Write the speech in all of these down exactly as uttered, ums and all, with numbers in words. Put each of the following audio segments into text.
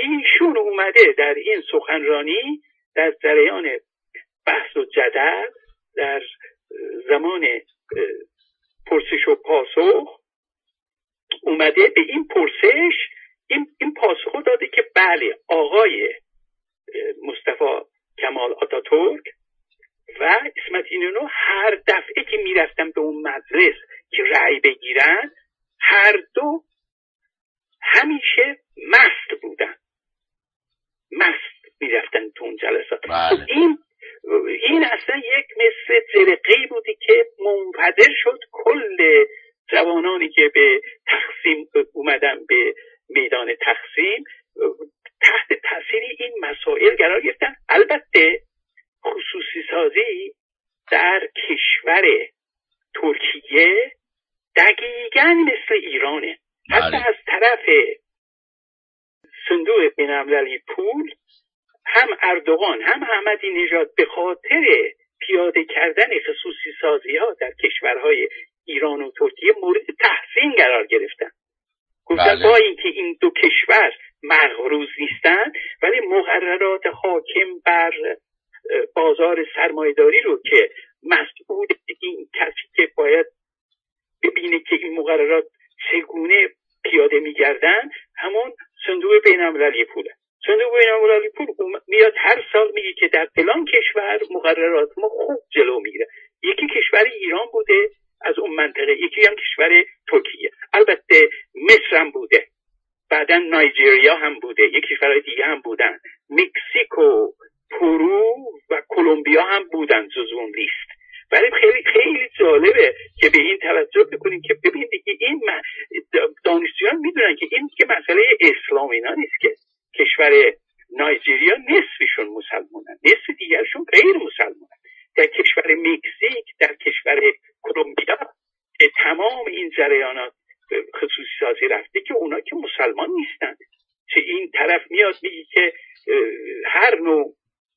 ایشون اومده در این سخنرانی در جریان بحث و جدل در زمان پرسش و پاسخ اومده به این پرسش این, این پاسخ داده که بله آقای مصطفی کمال آتاتورک و اسمت اینونو هر دفعه که میرفتن به اون مجلس که رأی بگیرن هر دو همیشه مست بودن، مست میرفتن تو اون جلسات. بله. این این اصلا یک مثل جرقه‌ای بودی که منفجر شد. کل جوانانی که به تقسیم اومدن به میدان تقسیم تحت تاثیر این مسائل قرار گرفتن. البته خصوصی سازی در کشور ترکیه دقیقاً مثل ایرانه. حتی از طرف صندوق بین‌المللی پول هم اردوغان هم احمدی نژاد به خاطر پیاده کردن خصوصی سازی ها در کشورهای ایران و ترکیه مورد تحسین قرار گرفتن. گفتن با اینکه این دو کشور مغروض نیستن ولی مقررات حاکم بر بازار سرمایه‌داری رو که مسئول این کسی که باید ببینه که این مقررات چگونه پیاده می‌گردن همون صندوق بین‌المللی پوله. صندوق بین‌المللی پول میاد هر سال میگه که در فلان کشور مقررات ما خوب جلو میره. یکی کشور ایران بوده از اون منطقه، یکی هم کشور ترکیه، البته مصر هم بوده، بعدن نایجریا هم بوده، یک کشورهای دیگه هم بودن، مکزیکو، پرو و کلمبیا هم بودن جز اون لیست. ولی خیلی خیلی جالبه که به این توجه بکنیم که ببینید که این دانشجویان میدونن که این که مسئله اسلام اینا نیست، که کشور نایجریا نصفشون مسلمانن، نصف دیگرشون غیر مسلمانن. در کشور مکزیک، در کشور کلمبیا تمام این جریانات خصوصی سازی رفته که اونا که مسلمان نیستن. چه این طرف میاد میگه که هر نوع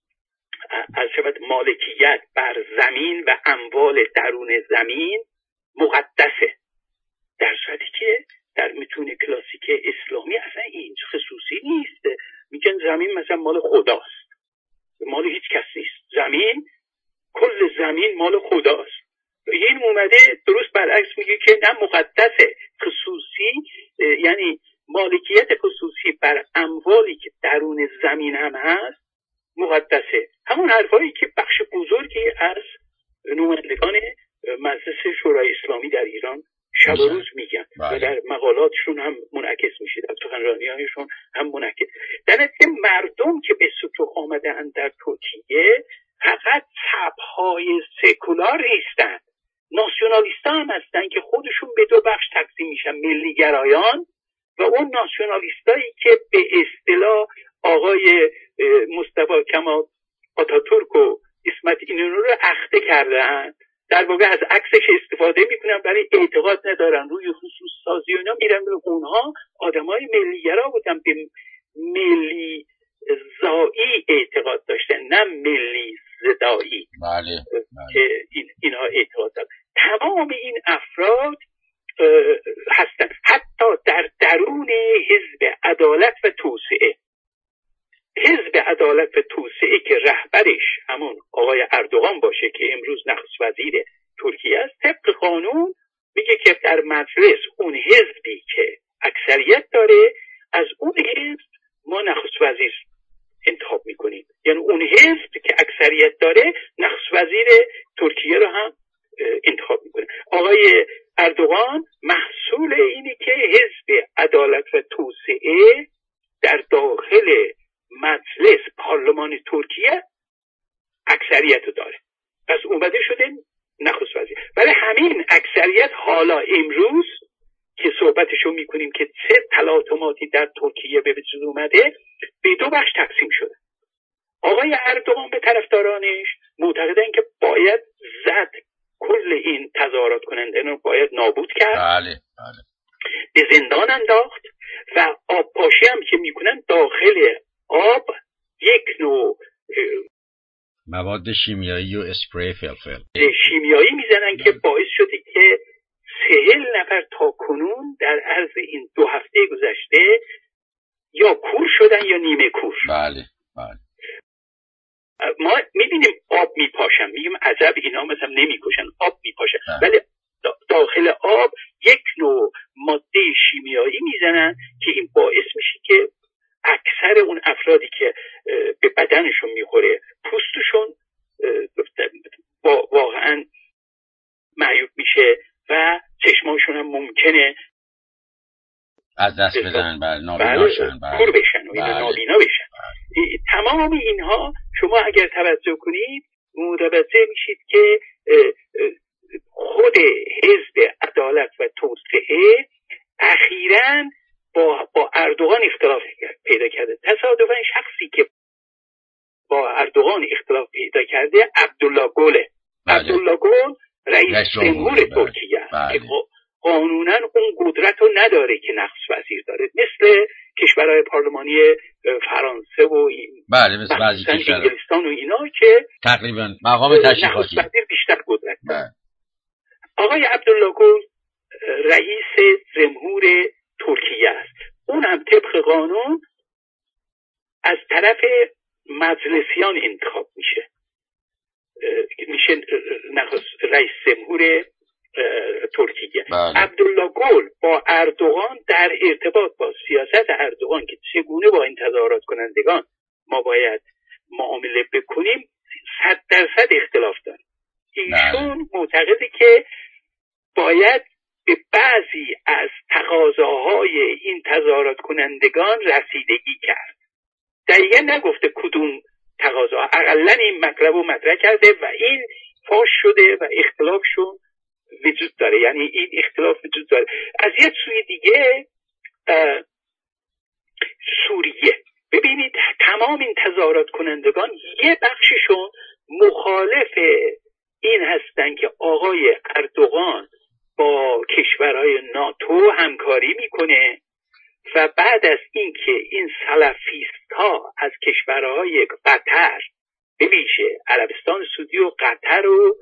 از شبت مالکیت بر زمین و اموال درون زمین مقدسه، در صورتی که در متون کلاسیک اسلامی اصلا این خصوصی نیست. میگن زمین مثلا مال خداست، مال هیچ کس نیست، زمین کل زمین مال خداست. این اومده درست برعکس میگه که نه مقدسه، خصوصی یعنی مالکیت خصوصی بر اموالی که درون زمین هم هست مقدسه. همون حرفایی که بخش بزرگی از نمایندگان مجلس شورای اسلامی در ایران شب و روز میگن و در مقالاتشون هم منعکس میشه، در سخنرانی‌هایشون هم منعکس. در نتیجه مردم که به سطوح آمدن در ترکیه فقط چپ‌های سکولار نیستن، ناسیونالیست‌ها هم هستن که خودشون به دو بخش تقسیم میشن، ملی‌گرایان و اون ناسیونالیستایی که به اصطلاح آقای مصطفی کمال آتاتورک و اسمت اینونو رو اخته کردن، در واقع از عکسش استفاده میکنن برای اعتقاد ندارن روی خصوص سازی و اینا میرن. اونها آدمای ملی‌گرا بودن، به ملی زایی اعتقاد داشتن نه ملی زدایی. بله بله. که این اینها اعتقاد داشتن. تمام این افراد هستن حتی در درون حزب عدالت و توسعه. حزب عدالت و توسعه که رهبرش همون آقای اردوغان باشه که امروز نخست وزیر ترکیه است، طبق قانون میگه که در مجلس اون حزبی که اکثریت داره از اون حزب ما نخست وزیر انتخاب میکنیم، یعنی اون حزب که اکثریت داره نخست وزیر ترکیه رو هم انتخاب میکنه. آقای اردوغان محصول اینه که حزب عدالت و توسعه در داخل مجلس پارلمان ترکیه اکثریت رو داره، پس اومده شده نخست وزیر. ولی همین اکثریت حالا امروز که صحبتشو میکنیم که چه تلاطماتی در ترکیه به وجود اومده، به دو بخش تقسیم شده. آقای اردوغان به طرفدارانش معتقدن که باید زد کل این تظاهرات کننده رو باید نابود کرد، بله بله، به زندان انداخت و آب پاشی هم که میکنن داخل آب یک نوع مواد شیمیایی و اسپری فلفل شیمیایی میزنن که باعث شده که چهل نفر تا کنون در عرض این دو هفته گذشته یا کور شدن میشن یا نیمه کور. بله بله. ما میبینیم آب میپاشن، میگیم عجب اینا مثلا نمیکشن، آب میپاشن، ولی داخل آب یک نوع ماده شیمیایی میزنن که این باعث میشه که اکثر اون افرادی که به بدنشون میخوره پوستشون واقعا معیوب میشه و چشماشون هم ممکنه از دست بدن، بله نابینا بشن، بله کور بشن و اینا نابینا بشن. بله. تمام اینها شما اگر توجه کنید متوجه میشید که خود حزب عدالت و توسعه اخیراً با با اردوغان اختلاف پیدا کرده. تصادفاً شخصی که با اردوغان اختلاف پیدا کرده عبدالله گله. بله. عبدالله گل رئیس جمهور ترکیه است که قانوناً اون قدرت رو نداره که نقص وزیر داره، مثل کشورهای پارلمانی فرانسه و این بله مثل بعضی کشورها انگلستان و اینا که تقریباً مقام تشریفاتی نخست وزیر بیشتر قدرت داره. آقای عبدالله گل رئیس جمهور ترکیه است. اون هم طبق قانون از طرف مجلسیان انتخاب میشه، میشه نخست رئیس جمهور ترکیه. بله. عبدالله گل با اردوغان در ارتباط با سیاست اردوغان که چگونه با این تظاهرات کنندگان ما باید معامله بکنیم صد درصد اختلاف داره. ایشون معتقده که باید به بعضی از تقاضاهای این تظاهرات کنندگان رسیدگی کرد. دقیقا نگفته کدوم تقاضا، اقلا این مطلب رو مطرح کرده و این فاش شده و اختلافشون وجود داره، یعنی این اختلاف وجود داره. از یک سوی دیگه سوریه، ببینید تمام این تظاهرات کنندگان یه بخششون مخالف این هستن که آقای اردوغان با کشورهای ناتو همکاری میکنه و بعد از اینکه این سلفیست ها از کشورهای قطر به ویژه عربستان سعودی و قطر و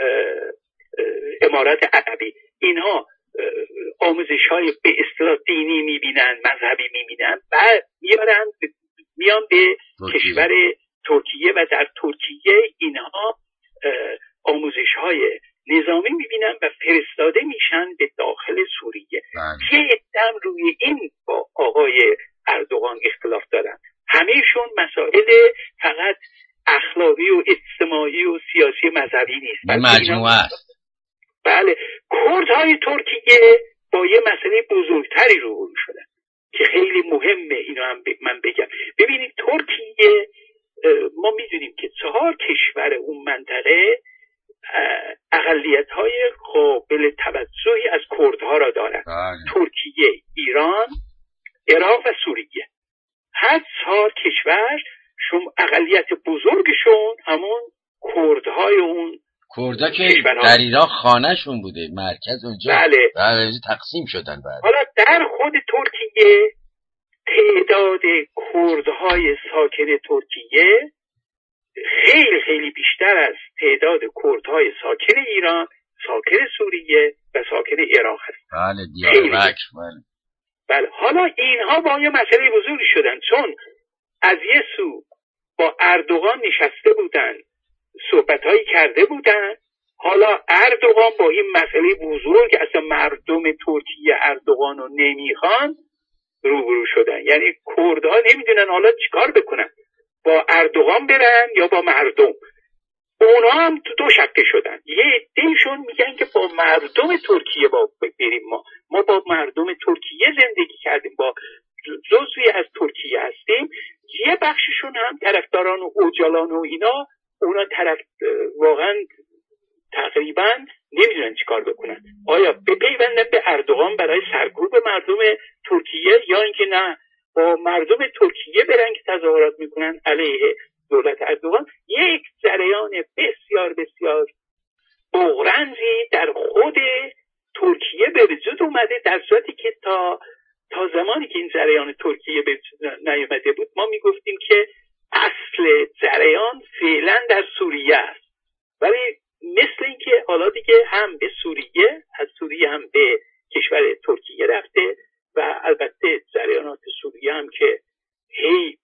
امارات عربی اینها آموزش های به اصطلاح دینی میبینن، مذهبی میبینن و میارن میان به کشور ترکیه و در ترکیه اینها آموزش های نظامی میبینن و فرستاده میشن به داخل سوریه. یه عده‌ام روی این با آقای اردوغان اختلاف دارن، همهشون مسائل فقط اخلاقی و اجتماعی و سیاسی مذهبی نیست، مجموعه است. بله، کردهای ترکیه با یه مسئله بزرگتری روبرو شدن که خیلی مهمه اینو هم من بگم. ببینید ترکیه، ما میدونیم که چهار کشور اون منطقه اقلیت‌های قابل توجهی از کردها را دارند. ترکیه، ایران، عراق و سوریه. هر چهار کشور شما اقلیت بزرگشون همون کردهای اون کردا که در ایران خانه‌شون بوده، مرکز اونجا. بله. بله تقسیم شدن بعد. حالا در خود ترکیه تعداد کردهای ساکن ترکیه خیلی خیلی بیشتر از تعداد کردهای ساکن ایران، ساکن سوریه و ساکن عراق هست. بله دیاربکر. بله. بله حالا اینها با یه مسئله بزرگی شدن، چون از یه سو با اردوغان نشسته بودن، صحبت‌هایی کرده بودن، حالا اردوغان با این مسئله بزرگ اصلا مردم ترکیه اردوغان رو نمیخوان روبرو شدن. یعنی کردها نمیدونن حالا چیکار بکنن، با اردوغان برن یا با مردم. اونا هم دو شکه شدن. یه عده‌شون میگن که با مردم ترکیه با بریم، ما ما با مردم ترکیه زندگی کردیم، با جزوی از ترکیه هستیم. یه بخششون هم طرفداران و اوجالان و اینا، اونا طرف واقعا تقریبا نمیدونن چیکار بکنن، آیا بپیوندن به اردوغان برای سرکوب مردم ترکیه یا اینکه نه با مردم ترکیه برن که تظاهرات میکنن علیه دولت اردوغان. یک جریان بسیار بسیار بغرنجی در خود ترکیه به وجود اومده، در صورتی که تا تا زمانی که این جریان ترکیه به وجود نیامده بود ما میگفتیم که اصل جریان فعلا در سوریه است، ولی مثل اینکه حالا دیگه هم به سوریه، از سوریه هم به کشور ترکیه رفته و البته جریانات سوریه هم که هی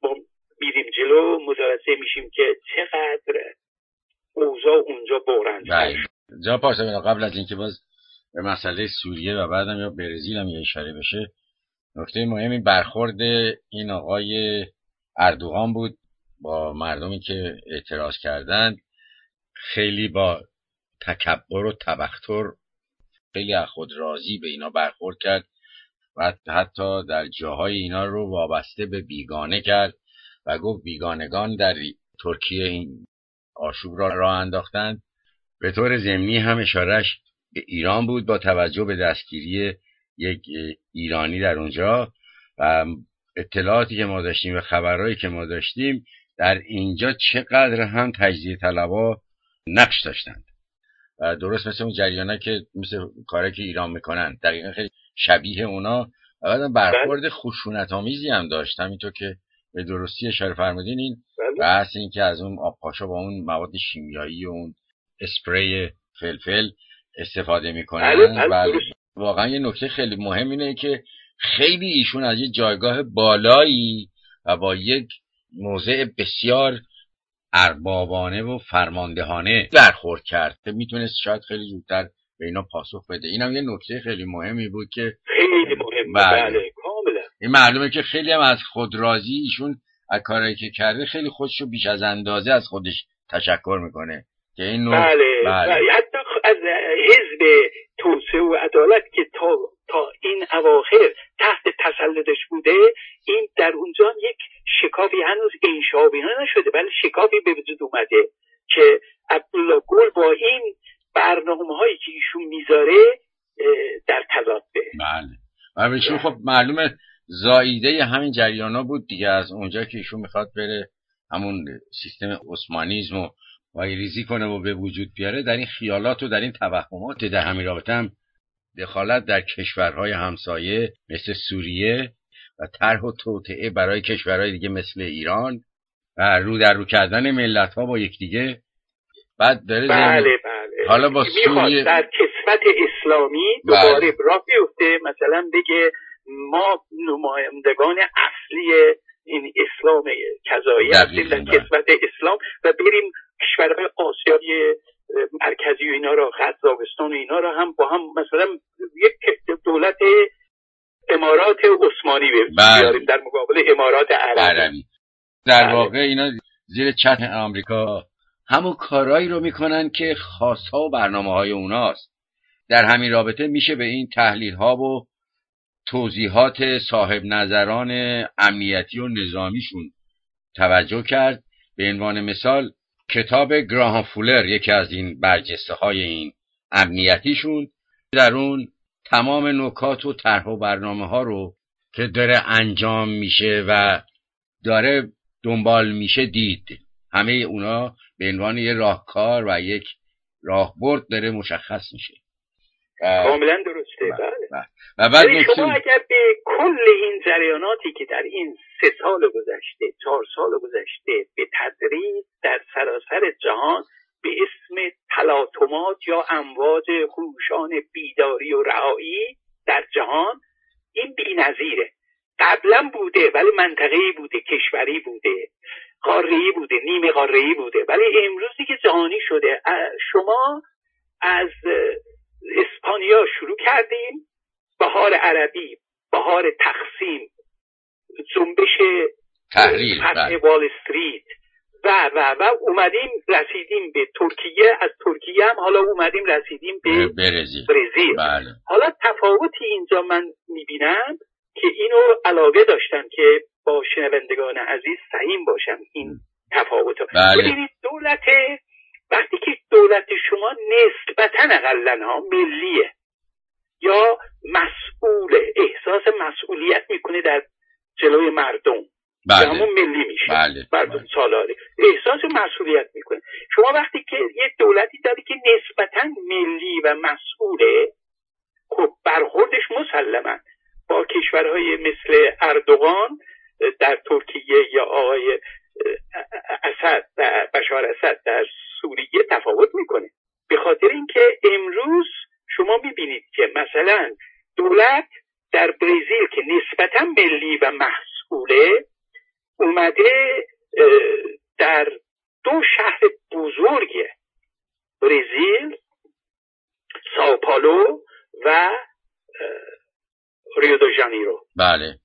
جا پارسا قبل از اینکه باز به مسئله سوریه و بعدم یا برزیل هم یه اشاره بشه، نکته مهمی برخورد این آقای اردوغان بود با مردمی که اعتراض کردند. خیلی با تکبر و تبختر، خیلی از خود راضی به اینا برخورد کرد و حتی در جاهای اینا رو وابسته به بیگانه کرد و گفت بیگانگان در ترکیه این آشوب را راه انداختند. به طور ضمنی هم اشارهش به ایران بود با توجه به دستگیری یک ایرانی در اونجا و اطلاعاتی که ما داشتیم و خبرهایی که ما داشتیم در اینجا چقدر هم تجزیه طلبها نقش داشتند و درست مثل اون جریانا که مثل کاری که ایران میکنن دقیقا خیلی شبیه اونا و بعدم برخورد خشونت‌آمیزی هم داشت. همینطور که به درستی اشاره فرمودین این بحث این که از اون آبپاشا با اون مواد شیمیایی و اون اسپری فلفل استفاده میکنن و واقعا یه نکته خیلی مهم اینه که خیلی ایشون از یه جایگاه بالایی و با یک موضع بسیار اربابانه و فرماندهانه برخورد کرد که میتونست شاید خیلی زودتر به اینا پاسخ بده. اینم یه نکته خیلی مهمی بود که خیلی مهمه. بله کاملا. این معلومه که خیلی هم از خود راضی، ایشون از کاری که کرده خیلی خودشو بیش از اندازه از خودش تشکر میکنه که این نوع بله, بله. حتی از حزب توسعه و عدالت که تا تا این اواخر تحت تسلطش بوده، این در اونجا یک شکافی هنوز انشا بینا نشده، ولی شکافی به وجود اومده که عبدالله گل با این برنامه‌هایی که ایشون میذاره در تضاده. بله و ایشون خب معلومه زاییده همین جریانا بود دیگه، از اونجا که ایشون میخواد بره همون سیستم عثمانیسم و وایریزی کنه و به وجود بیاره، در این خیالات و در این توهمات در همین رابطه هم دخالت در کشورهای همسایه مثل سوریه و طرح و توطئه برای کشورهای دیگه مثل ایران و رو در رو کردن ملت‌ها با یکدیگه. بعد داره بله بله حالا با سوریه در کسوت اسلامی دوباره بله. راه بیفته، مثلا بگه ما نمایندگان اصلی این اسلام کذایی هستیم در کسوت اسلام و بریم کشورهای آسیای مرکزی و اینا را، قزاقستان و اینا را هم با هم مثلا یک دولت امارات عثمانی بیاریم در مقابل امارات عربی. در بله. واقع اینا زیر چتر آمریکا همون کارهایی رو میکنن که خواستها و برنامه‌های اوناست. در همین رابطه میشه به این تحلیل‌ها و توضیحات صاحب نظران امنیتی و نظامیشون توجه کرد. به عنوان مثال کتاب گراهام فولر، یکی از این برجسته های این امنیتیشون، در اون تمام نکات و طرح و برنامه ها رو که داره انجام میشه و داره دنبال میشه دید. همه اونا به عنوان یه راهکار و یک راهبرد داره مشخص میشه. کاملا درسته. بله. و بعد شما اگر به کل این جریاناتی که در این سه سال گذشته، چهار سال گذشته به تدریج در سراسر جهان به اسم تلاطمات یا امواج خروشان بیداری و رهایی در جهان، این بی‌نظیره. قبلا بوده ولی منطقه‌ای بوده، کشوری بوده، قاره‌ای بوده، نیمه قاره‌ای بوده، ولی امروزی که جهانی شده. شما از اسپانیا شروع کردیم، بهار عربی، بهار تقسیم، جنبش تحریر، فتح وال استریت و و و اومدیم رسیدیم به ترکیه، از ترکیه هم حالا اومدیم رسیدیم به برزیل. برزیل. بله. حالا تفاوتی اینجا من میبینم که اینو علاقه داشتم که با شنوندگان عزیز سهیم باشم این تفاوت. بله. ببینید دولت وقتی که دولت شما نسبتاً اقلن ها ملیه یا مسئول، احساس مسئولیت میکنه در جلوی مردم، بله. همون ملی میشه. بله. مردم بله. سالاره احساس مسئولیت میکنه. شما وقتی که یک دولتی داری که نسبتاً ملی و مسئوله، خب برخوردش مسلماً با کشورهای مثل اردوغان در ترکیه یا آقای اسد و بشار اسد در سوریه تفاوت میکنه. به خاطر اینکه امروز شما میبینید که مثلا دولت در برزیل که نسبتا ملی و مسئوله اومده در دو شهر بزرگ برزیل ساوپالو و ریو دو ژانیرو. بله.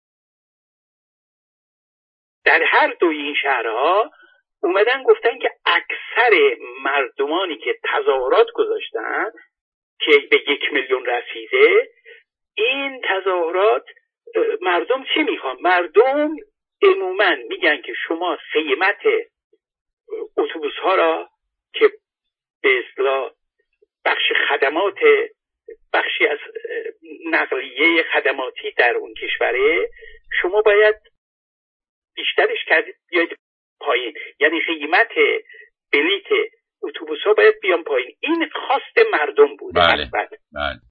در هر دو این شهرها اومدن گفتن که اکثر مردمانی که تظاهرات گذاشتن که به یک میلیون رسیده، این تظاهرات مردم چی میخوان؟ مردم عموما میگن که شما قیمت اتوبوس ها را که به اصطلاح بخش خدمات بخشی از نقلیه خدماتی در اون کشوره، شما باید بیشترش کردید بیاید پایین، یعنی قیمت بلیت اتوبوس ها باید بیان پایین. این خواست مردم بوده. بله. بله.